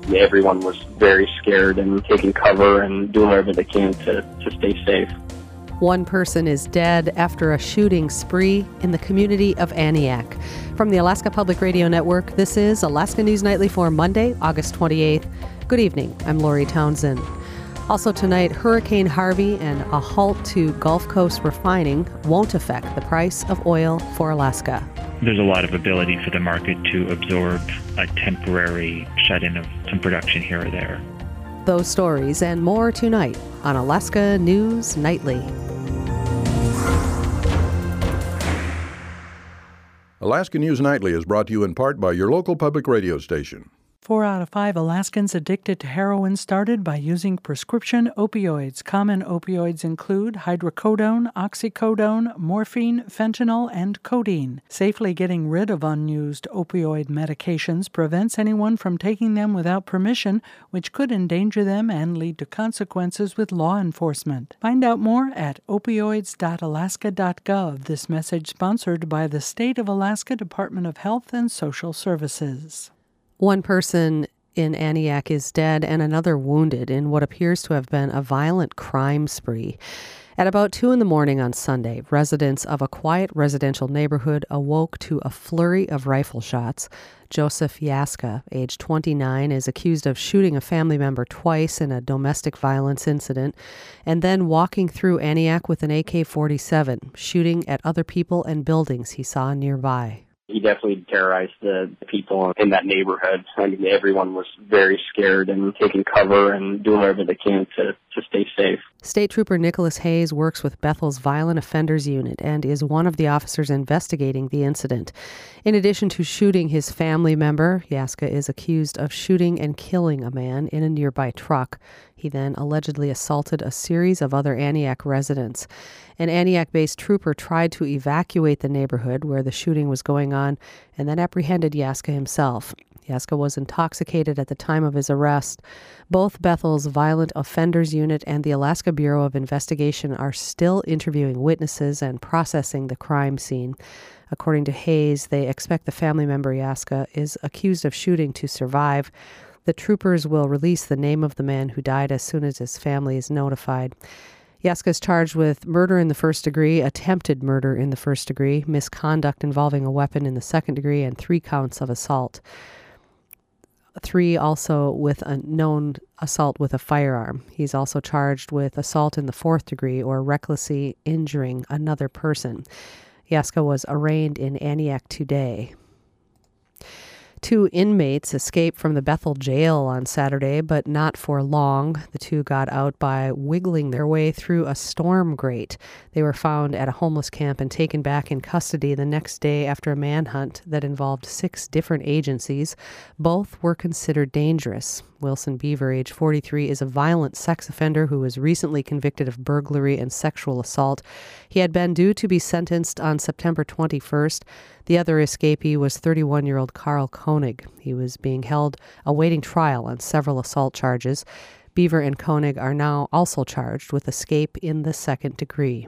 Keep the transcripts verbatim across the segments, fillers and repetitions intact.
everyone was very scared and taking cover and doing whatever they can to, to stay safe. One person is dead after a shooting spree in the community of Aniak. From the Alaska Public Radio Network, this is Alaska News Nightly for Monday, August twenty-eighth. Good evening. I'm Lori Townsend. Also tonight, Hurricane Harvey and a halt to Gulf Coast refining won't affect the price of oil for Alaska. There's a lot of ability for the market to absorb a temporary shut-in of some production here or there. Those stories and more tonight on Alaska News Nightly. Alaska News Nightly is brought to you in part by your local public radio station. Four out of five Alaskans addicted to heroin started by using prescription opioids. Common opioids include hydrocodone, oxycodone, morphine, fentanyl, and codeine. Safely getting rid of unused opioid medications prevents anyone from taking them without permission, which could endanger them and lead to consequences with law enforcement. Find out more at opioids dot alaska dot gov. This message sponsored by the State of Alaska Department of Health and Social Services. One person in Aniak is dead and another wounded in what appears to have been a violent crime spree. At about two in the morning on Sunday, residents of a quiet residential neighborhood awoke to a flurry of rifle shots. Joseph Yaska, age twenty-nine, is accused of shooting a family member twice in a domestic violence incident and then walking through Aniak with an A K forty-seven, shooting at other people and buildings he saw nearby. He definitely terrorized the people in that neighborhood. I mean, everyone was very scared and taking cover and doing whatever they can to, to stay safe. State Trooper Nicholas Hayes works with Bethel's Violent Offenders Unit and is one of the officers investigating the incident. In addition to shooting his family member, Yaska is accused of shooting and killing a man in a nearby truck. He then allegedly assaulted a series of other Aniak residents. An Aniak-based trooper tried to evacuate the neighborhood where the shooting was going on and then apprehended Yaska himself. Yaska was intoxicated at the time of his arrest. Both Bethel's Violent Offenders Unit and the Alaska Bureau of Investigation are still interviewing witnesses and processing the crime scene. According to Hayes, they expect the family member Yaska is accused of shooting to survive. The troopers will release the name of the man who died as soon as his family is notified. Yaska is charged with murder in the first degree, attempted murder in the first degree, misconduct involving a weapon in the second degree, and three counts of assault. Three also with a known assault with a firearm. He's also charged with assault in the fourth degree or recklessly injuring another person. Yaska was arraigned in Aniak today. Two inmates escaped from the Bethel jail on Saturday, but not for long. The two got out by wiggling their way through a storm grate. They were found at a homeless camp and taken back in custody the next day after a manhunt that involved six different agencies. Both were considered dangerous. Wilson Beaver, age forty-three, is a violent sex offender who was recently convicted of burglary and sexual assault. He had been due to be sentenced on September twenty-first. The other escapee was thirty-one-year-old Carl Koenig. He was being held awaiting trial on several assault charges. Beaver and Koenig are now also charged with escape in the second degree.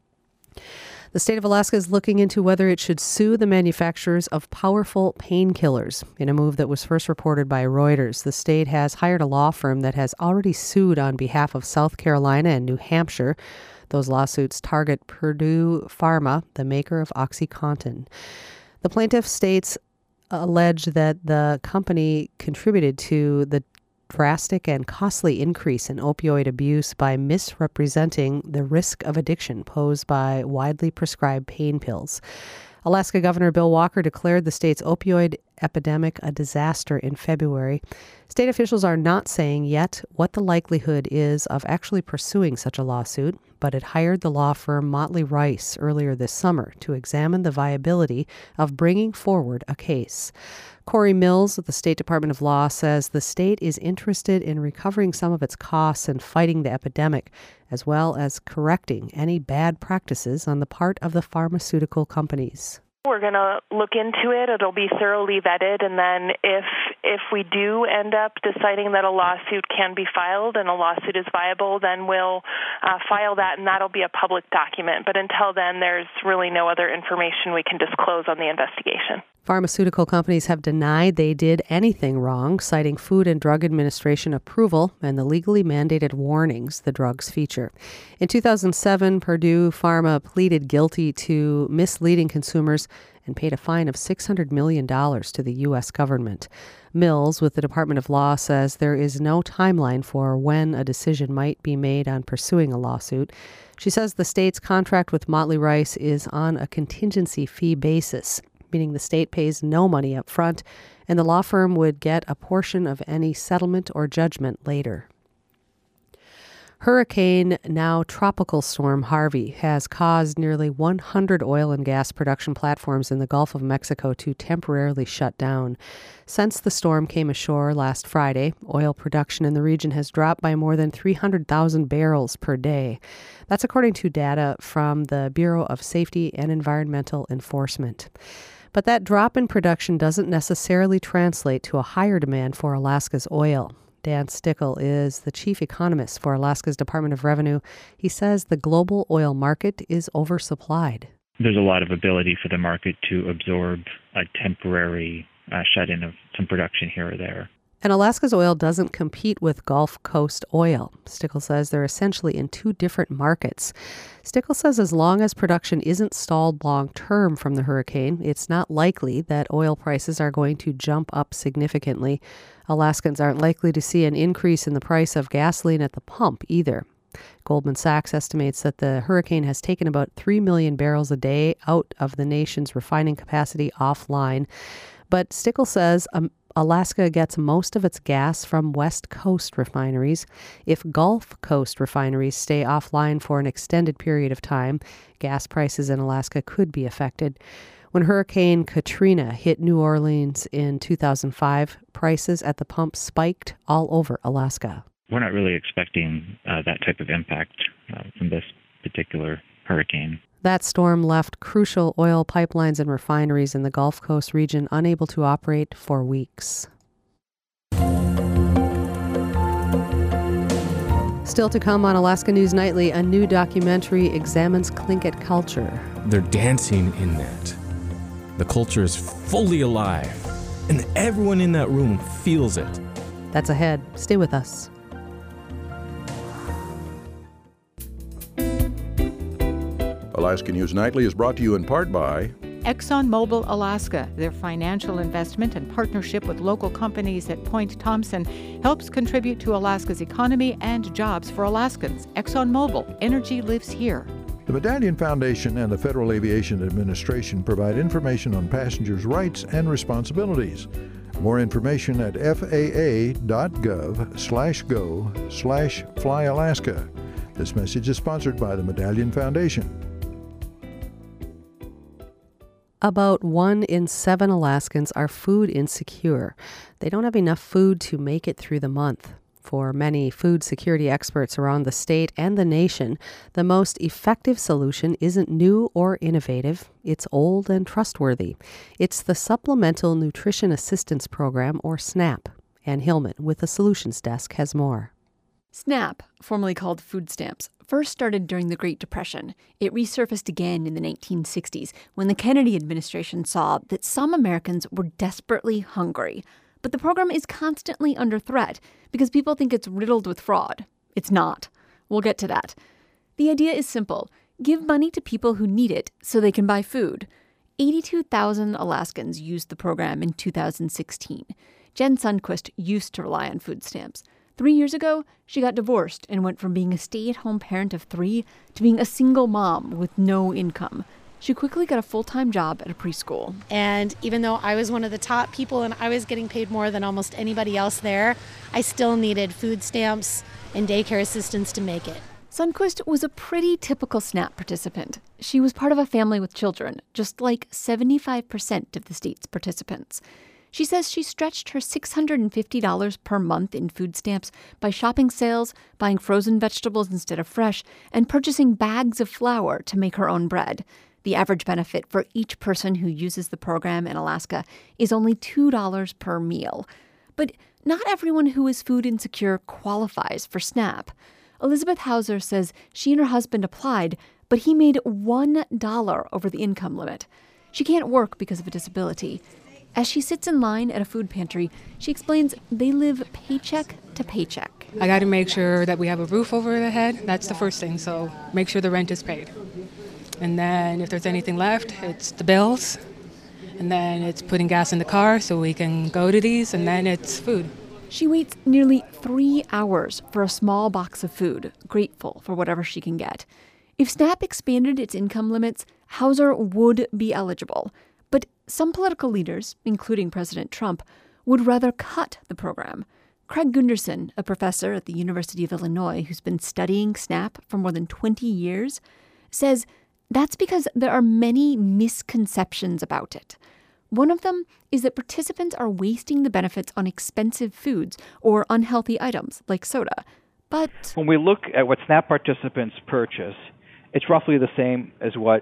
The state of Alaska is looking into whether it should sue the manufacturers of powerful painkillers. In a move that was first reported by Reuters, the state has hired a law firm that has already sued on behalf of South Carolina and New Hampshire. Those lawsuits target Purdue Pharma, the maker of OxyContin. The plaintiff states allege that the company contributed to the drastic and costly increase in opioid abuse by misrepresenting the risk of addiction posed by widely prescribed pain pills. Alaska Governor Bill Walker declared the state's opioid epidemic a disaster in February. State officials are not saying yet what the likelihood is of actually pursuing such a lawsuit, but it hired the law firm Motley Rice earlier this summer to examine the viability of bringing forward a case. Corey Mills of the State Department of Law says the state is interested in recovering some of its costs and fighting the epidemic, as well as correcting any bad practices on the part of the pharmaceutical companies. We're going to look into it. It'll be thoroughly vetted, and then if if we do end up deciding that a lawsuit can be filed and a lawsuit is viable, then we'll uh, file that, and that'll be a public document. But until then, there's really no other information we can disclose on the investigation. Pharmaceutical companies have denied they did anything wrong, citing Food and Drug Administration approval and the legally mandated warnings the drugs feature. In two thousand seven, Purdue Pharma pleaded guilty to misleading consumers and paid a fine of six hundred million dollars to the U S government. Mills, with the Department of Law, says there is no timeline for when a decision might be made on pursuing a lawsuit. She says the state's contract with Motley Rice is on a contingency fee basis, meaning the state pays no money up front, and the law firm would get a portion of any settlement or judgment later. Hurricane, now Tropical Storm Harvey, has caused nearly one hundred oil and gas production platforms in the Gulf of Mexico to temporarily shut down. Since the storm came ashore last Friday, oil production in the region has dropped by more than three hundred thousand barrels per day. That's according to data from the Bureau of Safety and Environmental Enforcement. But that drop in production doesn't necessarily translate to a higher demand for Alaska's oil. Dan Stickle is the chief economist for Alaska's Department of Revenue. He says the global oil market is oversupplied. There's a lot of ability for the market to absorb a temporary uh, shut-in of some production here or there. And Alaska's oil doesn't compete with Gulf Coast oil. Stickle says they're essentially in two different markets. Stickle says as long as production isn't stalled long-term from the hurricane, it's not likely that oil prices are going to jump up significantly. Alaskans aren't likely to see an increase in the price of gasoline at the pump either. Goldman Sachs estimates that the hurricane has taken about three million barrels a day out of the nation's refining capacity offline. But Stickle says um, Alaska gets most of its gas from West Coast refineries. If Gulf Coast refineries stay offline for an extended period of time, gas prices in Alaska could be affected. When Hurricane Katrina hit New Orleans in two thousand five, prices at the pump spiked all over Alaska. We're not really expecting uh, that type of impact uh, from this particular hurricane. That storm left crucial oil pipelines and refineries in the Gulf Coast region unable to operate for weeks. Still to come on Alaska News Nightly, a new documentary examines Tlingit culture. They're dancing in that. The culture is fully alive, and everyone in that room feels it. That's ahead. Stay with us. Alaska News Nightly is brought to you in part by ExxonMobil Alaska. Their financial investment and partnership with local companies at Point Thompson helps contribute to Alaska's economy and jobs for Alaskans. ExxonMobil, energy lives here. The Medallion Foundation and the Federal Aviation Administration provide information on passengers' rights and responsibilities. More information at faa.gov slash go slash fly Alaska. This message is sponsored by the Medallion Foundation. About one in seven Alaskans are food insecure. They don't have enough food to make it through the month. For many food security experts around the state and the nation, the most effective solution isn't new or innovative. It's old and trustworthy. It's the Supplemental Nutrition Assistance Program, or SNAP. Ann Hillman with the Solutions Desk has more. SNAP, formerly called food stamps, first started during the Great Depression. It resurfaced again in the nineteen sixties when the Kennedy administration saw that some Americans were desperately hungry. But the program is constantly under threat because people think it's riddled with fraud. It's not. We'll get to that. The idea is simple. Give money to people who need it so they can buy food. eighty-two thousand Alaskans used the program in two thousand sixteen. Jen Sundquist used to rely on food stamps. Three years ago, she got divorced and went from being a stay-at-home parent of three to being a single mom with no income. She quickly got a full-time job at a preschool. And even though I was one of the top people and I was getting paid more than almost anybody else there, I still needed food stamps and daycare assistance to make it. Sundquist was a pretty typical SNAP participant. She was part of a family with children, just like seventy-five percent of the state's participants. She says she stretched her six hundred fifty dollars per month in food stamps by shopping sales, buying frozen vegetables instead of fresh, and purchasing bags of flour to make her own bread. The average benefit for each person who uses the program in Alaska is only two dollars per meal. But not everyone who is food insecure qualifies for SNAP. Elizabeth Hauser says she and her husband applied, but he made one dollar over the income limit. She can't work because of a disability. As she sits in line at a food pantry, she explains they live paycheck to paycheck. I got to make sure that we have a roof over their head. That's the first thing, so make sure the rent is paid. And then if there's anything left, it's the bills. And then it's putting gas in the car so we can go to these, and then it's food. She waits nearly three hours for a small box of food, grateful for whatever she can get. If SNAP expanded its income limits, Hauser would be eligible. But some political leaders, including President Trump, would rather cut the program. Craig Gunderson, a professor at the University of Illinois who's been studying SNAP for more than twenty years, says that's because there are many misconceptions about it. One of them is that participants are wasting the benefits on expensive foods or unhealthy items like soda. But when we look at what SNAP participants purchase, it's roughly the same as what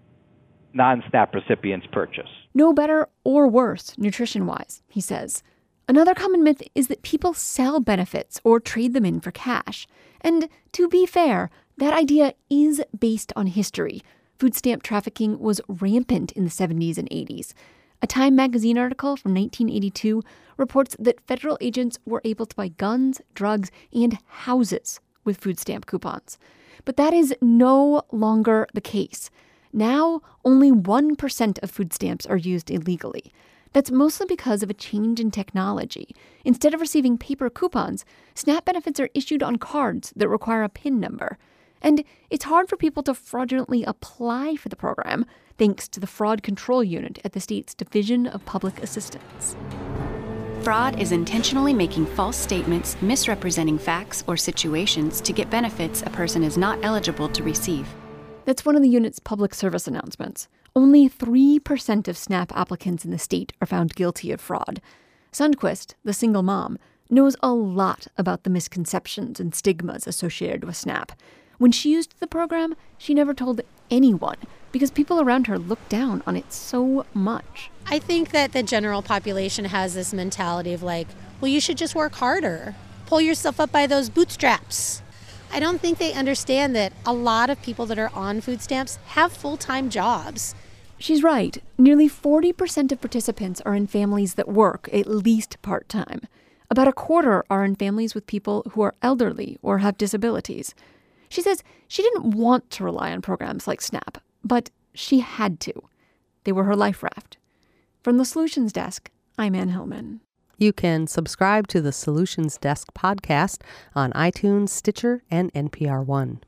non-SNAP recipients purchase. No better or worse nutrition-wise, he says. Another common myth is that people sell benefits or trade them in for cash. And to be fair, that idea is based on history. Food stamp trafficking was rampant in the seventies and eighties. A Time magazine article from nineteen eighty-two reports that federal agents were able to buy guns, drugs, and houses with food stamp coupons. But that is no longer the case. Now, only one percent of food stamps are used illegally. That's mostly because of a change in technology. Instead of receiving paper coupons, SNAP benefits are issued on cards that require a PIN number. And it's hard for people to fraudulently apply for the program, thanks to the Fraud Control Unit at the state's Division of Public Assistance. Fraud is intentionally making false statements, misrepresenting facts or situations to get benefits a person is not eligible to receive. That's one of the unit's public service announcements. Only three percent of SNAP applicants in the state are found guilty of fraud. Sundquist, the single mom, knows a lot about the misconceptions and stigmas associated with SNAP. When she used the program, she never told anyone because people around her looked down on it so much. I think that the general population has this mentality of like, well, you should just work harder. Pull yourself up by those bootstraps. I don't think they understand that a lot of people that are on food stamps have full-time jobs. She's right. Nearly forty percent of participants are in families that work at least part-time. About a quarter are in families with people who are elderly or have disabilities. She says she didn't want to rely on programs like SNAP, but she had to. They were her life raft. From the Solutions Desk, I'm Ann Hillman. You can subscribe to the Solutions Desk podcast on iTunes, Stitcher, and N P R One.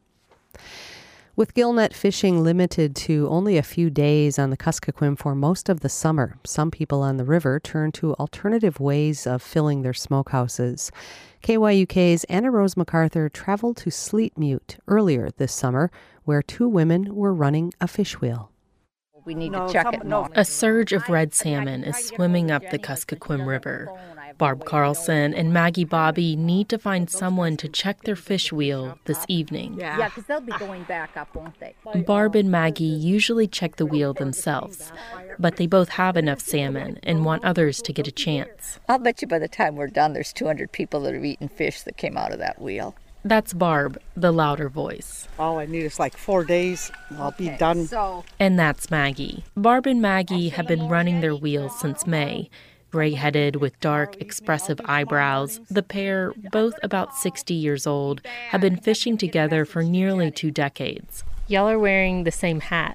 With gillnet fishing limited to only a few days on the Kuskokwim for most of the summer, some people on the river turn to alternative ways of filling their smokehouses. K Y U K's Anna Rose MacArthur traveled to Sleetmute earlier this summer, where two women were running a fish wheel. We need to check it more. A surge of red salmon is swimming up the Kuskokwim River. Barb Carlson and Maggie Bobby need to find someone to check their fish wheel this evening. Yeah, because they'll be going back up, won't they? Barb and Maggie usually check the wheel themselves, but they both have enough salmon and want others to get a chance. I'll bet you by the time we're done, there's two hundred people that have eaten fish that came out of that wheel. That's Barb, the louder voice. All I need is like four days. I'll okay, be done. So. And that's Maggie. Barb and Maggie have been running their wheels since May. Gray-headed with dark, expressive eyebrows, the pair, both about sixty years old, have been fishing together for nearly two decades. Y'all are wearing the same hat.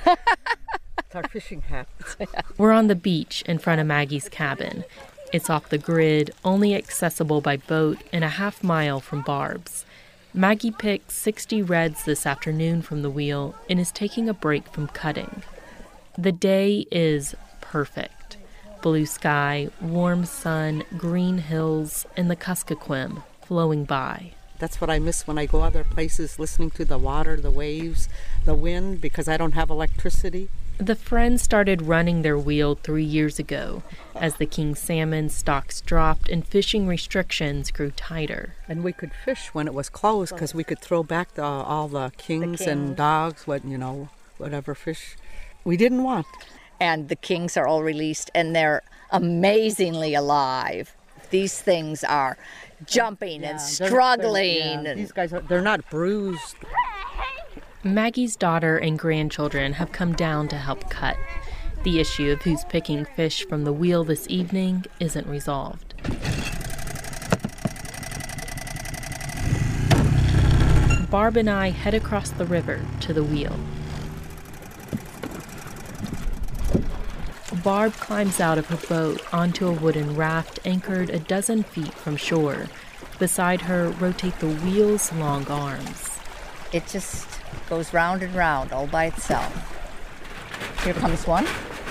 It's our fishing hat. We're on the beach in front of Maggie's cabin. It's off the grid, only accessible by boat and a half mile from Barb's. Maggie picked sixty reds this afternoon from the wheel and is taking a break from cutting. The day is perfect. Blue sky, warm sun, green hills, and the Kuskokwim flowing by. That's what I miss when I go other places, listening to the water, the waves, the wind, because I don't have electricity. The friends started running their wheel three years ago as the king salmon stocks dropped and fishing restrictions grew tighter. And we could fish when it was closed because we could throw back the, all the kings, the kings and dogs, what you know, whatever fish we didn't want. And the kings are all released, and they're amazingly alive. These things are jumping yeah, and struggling. Yeah, these guys, are, they're not bruised. Maggie's daughter and grandchildren have come down to help cut. The issue of who's picking fish from the wheel this evening isn't resolved. Barb and I head across the river to the wheel. Barb climbs out of her boat onto a wooden raft anchored a dozen feet from shore. Beside her rotate the wheel's long arms. It just goes round and round all by itself. Here comes one.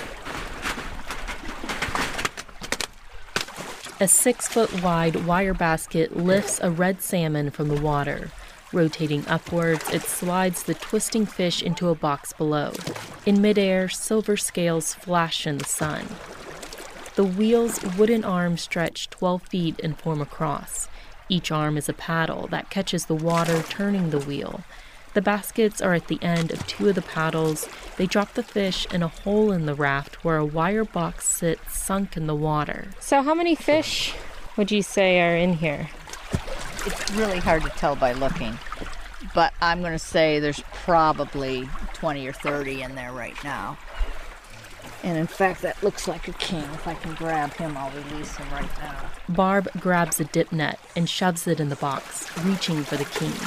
A six-foot-wide wire basket lifts a red salmon from the water. Rotating upwards, it slides the twisting fish into a box below. In midair, silver scales flash in the sun. The wheel's wooden arms stretch twelve feet and form a cross. Each arm is a paddle that catches the water, turning the wheel. The baskets are at the end of two of the paddles. They drop the fish in a hole in the raft where a wire box sits sunk in the water. So how many fish would you say are in here? It's really hard to tell by looking, but I'm going to say there's probably twenty or thirty in there right now. And in fact, that looks like a king. If I can grab him, I'll release him right now. Barb grabs a dip net and shoves it in the box, reaching for the king.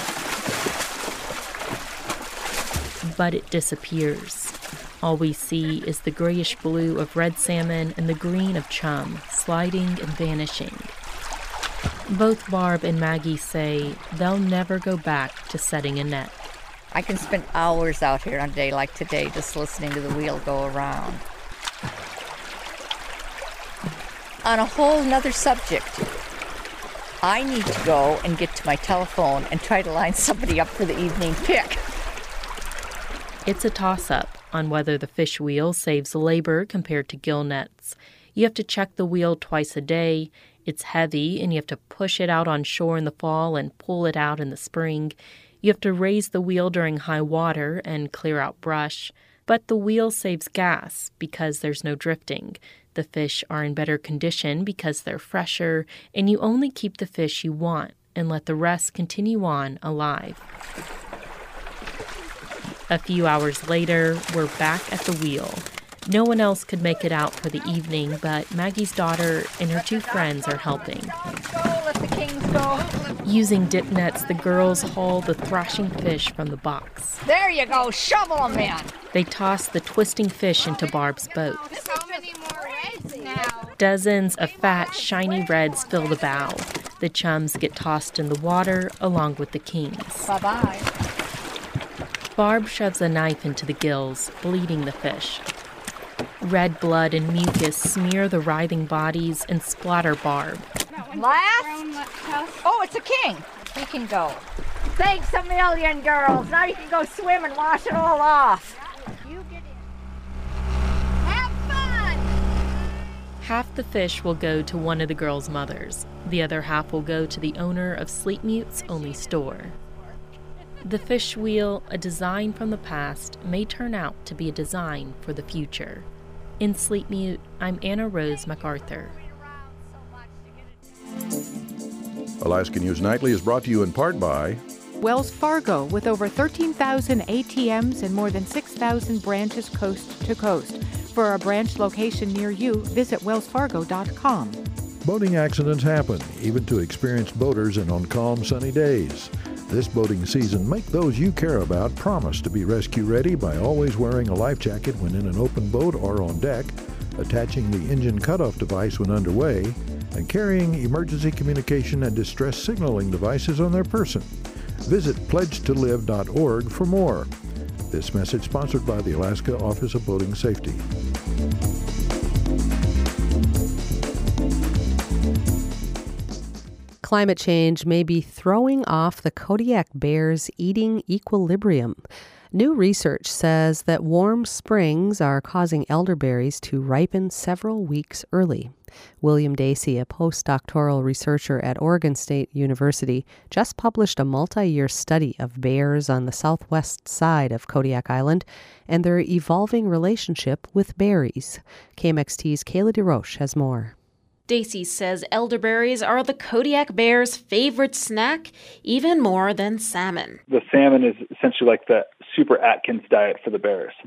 But it disappears. All we see is the grayish blue of red salmon and the green of chum, sliding and vanishing. Both Barb and Maggie say they'll never go back to setting a net. I can spend hours out here on a day like today just listening to the wheel go around. On a whole nother subject, I need to go and get to my telephone and try to line somebody up for the evening pick. It's a toss-up on whether the fish wheel saves labor compared to gill nets. You have to check the wheel twice a day. It's heavy, and you have to push it out on shore in the fall and pull it out in the spring. You have to raise the wheel during high water and clear out brush. But the wheel saves gas because there's no drifting. The fish are in better condition because they're fresher, and you only keep the fish you want and let the rest continue on alive. A few hours later, we're back at the wheel. No one else could make it out for the evening, but Maggie's daughter and her two friends are helping. Go, let the kings go. Using dip nets, the girls haul the thrashing fish from the box. There you go, shovel them in. They toss the twisting fish into Barb's boat. How many more reds now? Dozens of fat, shiny reds fill the bow. The chums get tossed in the water along with the kings. Bye-bye. Barb shoves a knife into the gills, bleeding the fish. Red blood and mucus smear the writhing bodies and splatter Barb. Last? Oh, it's a king. He can go. Thanks a million, girls. Now you can go swim and wash it all off. You get in. Have fun! Half the fish will go to one of the girls' mothers. The other half will go to the owner of Sleep Mute's only store. The fish wheel, a design from the past, may turn out to be a design for the future. In Sleep Mute, I'm Anna Rose MacArthur. Alaska News Nightly is brought to you in part by Wells Fargo, with over thirteen thousand A T Ms and more than six thousand branches coast to coast. For a branch location near you, visit wells fargo dot com. Boating accidents happen, even to experienced boaters and on calm, sunny days. This boating season, make those you care about promise to be rescue ready by always wearing a life jacket when in an open boat or on deck, attaching the engine cutoff device when underway, and carrying emergency communication and distress signaling devices on their person. Visit pledge to live dot org for more. This message sponsored by the Alaska Office of Boating Safety. Climate change may be throwing off the Kodiak bear's eating equilibrium. New research says that warm springs are causing elderberries to ripen several weeks early. William Dacey, a postdoctoral researcher at Oregon State University, just published a multi-year study of bears on the southwest side of Kodiak Island and their evolving relationship with berries. K M X T's Kayla DeRoche has more. Dacey says elderberries are the Kodiak bear's favorite snack, even more than salmon. The salmon is essentially like the super Atkins diet for the bears.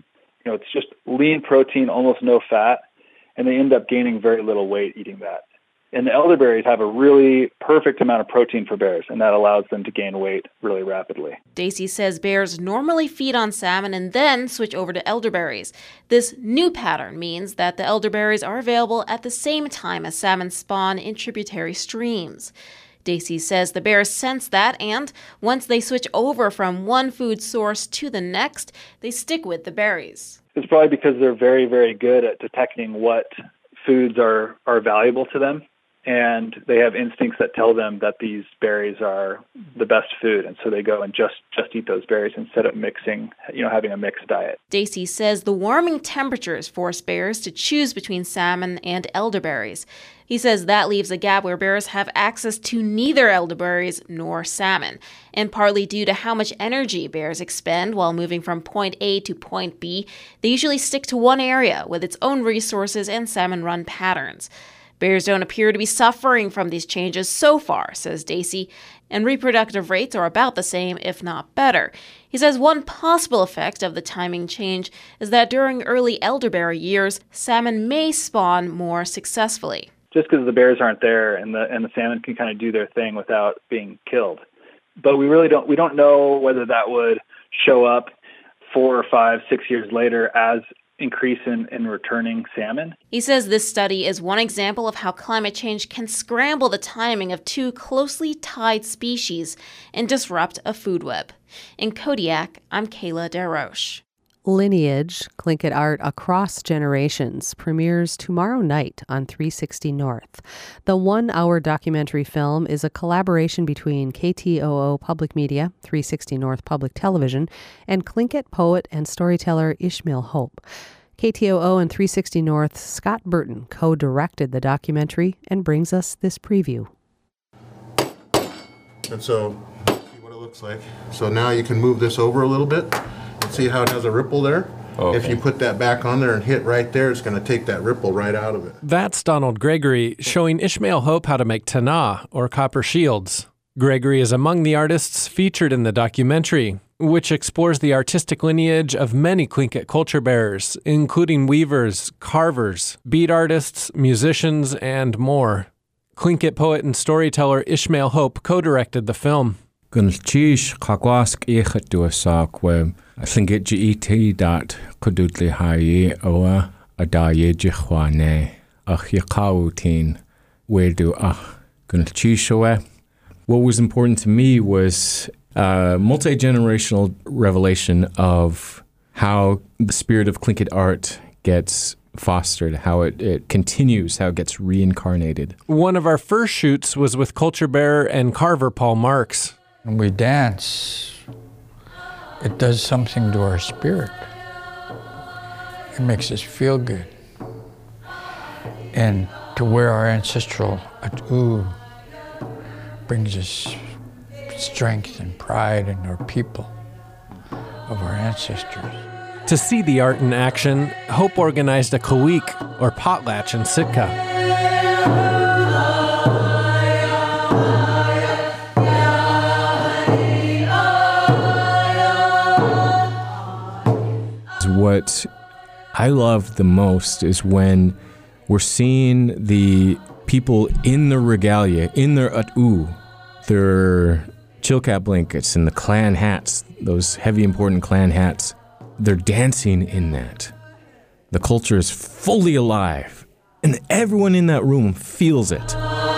You know, it's just lean protein, almost no fat, and they end up gaining very little weight eating that. And the elderberries have a really perfect amount of protein for bears, and that allows them to gain weight really rapidly. Dacey says bears normally feed on salmon and then switch over to elderberries. This new pattern means that the elderberries are available at the same time as salmon spawn in tributary streams. Dacey says the bears sense that, and once they switch over from one food source to the next, they stick with the berries. It's probably because they're very, very good at detecting what foods are, are valuable to them. And they have instincts that tell them that these berries are the best food, and so they go and just, just eat those berries instead of mixing, you know, having a mixed diet. Dacey says the warming temperatures force bears to choose between salmon and elderberries. He says that leaves a gap where bears have access to neither elderberries nor salmon, and partly due to how much energy bears expend while moving from point A to point B, they usually stick to one area with its own resources and salmon-run patterns. Bears don't appear to be suffering from these changes so far, says Dacey, and reproductive rates are about the same, if not better. He says one possible effect of the timing change is that during early elderberry years, salmon may spawn more successfully. Just because the bears aren't there and the and the salmon can kind of do their thing without being killed. But we really don't we don't know whether that would show up four or five, six years later as increase in, in returning salmon. He says this study is one example of how climate change can scramble the timing of two closely tied species and disrupt a food web. In Kodiak, I'm Kayla DeRoche. Lineage, Tlingit Art Across Generations, premieres tomorrow night on three sixty North. The one-hour documentary film is a collaboration between K T O O Public Media, three sixty North Public Television, and Tlingit poet and storyteller Ishmael Hope. K T O O and three sixty North's Scott Burton co-directed the documentary and brings us this preview. And so, see what it looks like. So now you can move this over a little bit. See how it has a ripple there? Okay. If you put that back on there and hit right there, it's going to take that ripple right out of it. That's Donald Gregory showing Ishmael Hope how to make tanah, or copper shields. Gregory is among the artists featured in the documentary, which explores the artistic lineage of many Tlingit culture bearers, including weavers, carvers, bead artists, musicians, and more. Tlingit poet and storyteller Ishmael Hope co-directed the film. Gunchish Kagwask Echatduasak Tlingit G dat Kudutli Haye Oa Adaye Jihwane Achikautin Wedu Ach Gunchishoe. What was important to me was a multi-generational revelation of how the spirit of Tlingit art gets fostered, how it, it continues, how it gets reincarnated. One of our first shoots was with culture bearer and carver Paul Marks. When we dance, it does something to our spirit. It makes us feel good. And to wear our ancestral atu brings us strength and pride in our people, of our ancestors. To see the art in action, Hope organized a kawik, or potlatch, in Sitka. What I love the most is when we're seeing the people in their regalia, in their atu, their chilkat blankets and the clan hats, those heavy important clan hats, they're dancing in that. The culture is fully alive, and everyone in that room feels it.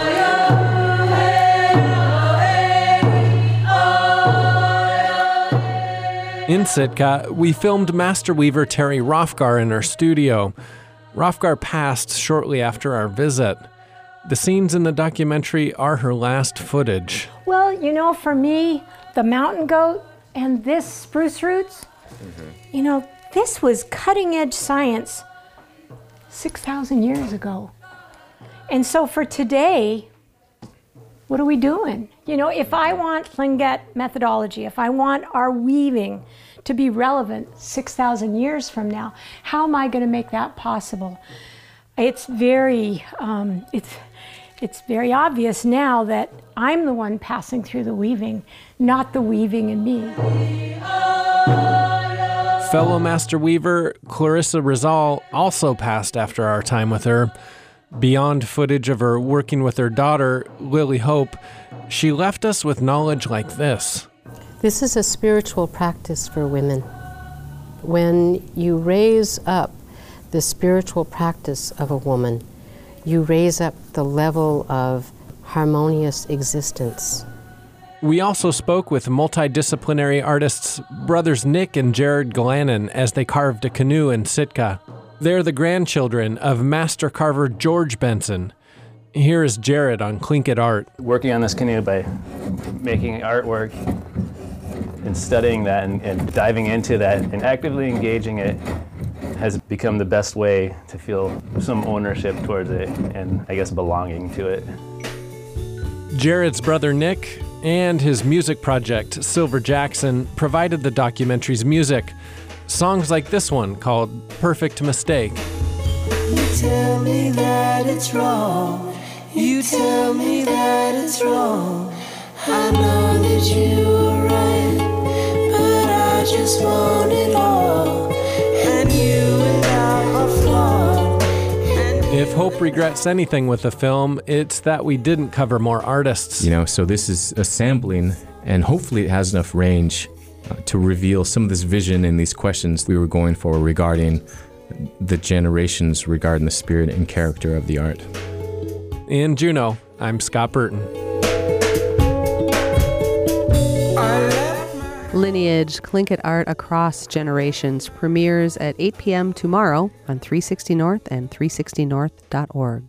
In Sitka, we filmed master weaver Terry Rofgar in her studio. Rofgar passed shortly after our visit. The scenes in the documentary are her last footage. Well, you know, for me, the mountain goat and this spruce roots, mm-hmm. you know, this was cutting edge science six thousand years ago. And so for today, what are we doing? You know, if I want Tlingit methodology, if I want our weaving to be relevant six thousand years from now, how am I going to make that possible? It's very, um, it's, it's very obvious now that I'm the one passing through the weaving, not the weaving in me. Fellow master weaver Clarissa Rizal also passed after our time with her. Beyond footage of her working with her daughter, Lily Hope, she left us with knowledge like this. This is a spiritual practice for women. When you raise up the spiritual practice of a woman, you raise up the level of harmonious existence. We also spoke with multidisciplinary artists brothers Nick and Jared Glannon as they carved a canoe in Sitka. They're the grandchildren of master carver George Benson. Here is Jared on Tlingit art. Working on this canoe by making artwork and studying that and, and diving into that and actively engaging it has become the best way to feel some ownership towards it and I guess belonging to it. Jared's brother Nick and his music project, Silver Jackson, provided the documentary's music. Songs like this one called Perfect Mistake. You tell me that it's wrong. You tell me that it's wrong. I know that you are right, but I just want it all. And you and I are flawed. If Hope regrets anything with the film, it's that we didn't cover more artists. You know, so this is a sampling, and hopefully it has enough range uh, to reveal some of this vision and these questions we were going for regarding the generations, regarding the spirit and character of the art. In Juneau, I'm Scott Burton. Lineage, Tlingit Art Across Generations premieres at eight p.m. tomorrow on three sixty North and three sixty north dot org.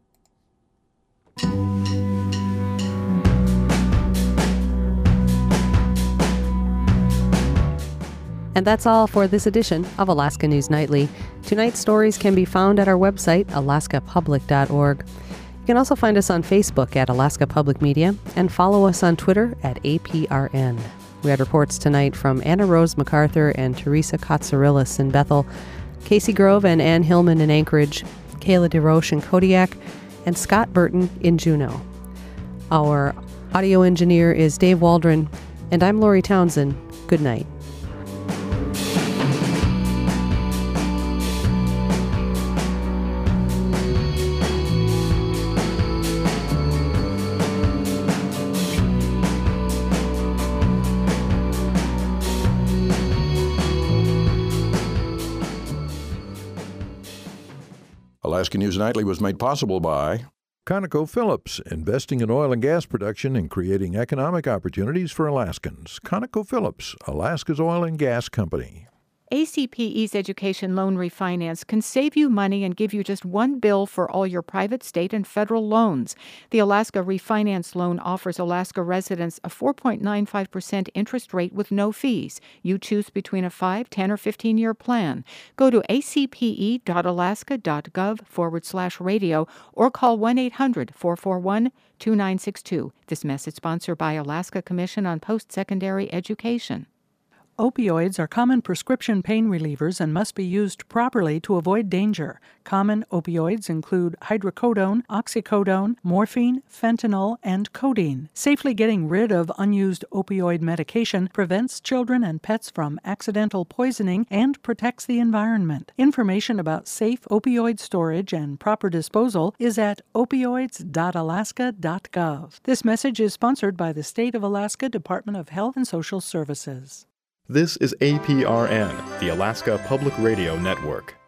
And that's all for this edition of Alaska News Nightly. Tonight's stories can be found at our website, alaska public dot org. You can also find us on Facebook at Alaska Public Media and follow us on Twitter at A P R N. We had reports tonight from Anna Rose MacArthur and Teresa Katsourillis in Bethel, Casey Grove and Ann Hillman in Anchorage, Kayla DeRoche in Kodiak, and Scott Burton in Juneau. Our audio engineer is Dave Waldron, and I'm Lori Townsend. Good night. Alaska News Nightly was made possible by ConocoPhillips, investing in oil and gas production and creating economic opportunities for Alaskans. ConocoPhillips, Alaska's oil and gas company. A C P E's Education Loan Refinance can save you money and give you just one bill for all your private, state, and federal loans. The Alaska Refinance Loan offers Alaska residents a four point nine five percent interest rate with no fees. You choose between a five, ten, or fifteen-year plan. Go to acpe.alaska.gov forward slash radio or call one eight hundred, four four one, two nine six two. This message sponsored by Alaska Commission on Post-Secondary Education. Opioids are common prescription pain relievers and must be used properly to avoid danger. Common opioids include hydrocodone, oxycodone, morphine, fentanyl, and codeine. Safely getting rid of unused opioid medication prevents children and pets from accidental poisoning and protects the environment. Information about safe opioid storage and proper disposal is at opioids dot alaska dot gov. This message is sponsored by the State of Alaska Department of Health and Social Services. This is A P R N, the Alaska Public Radio Network.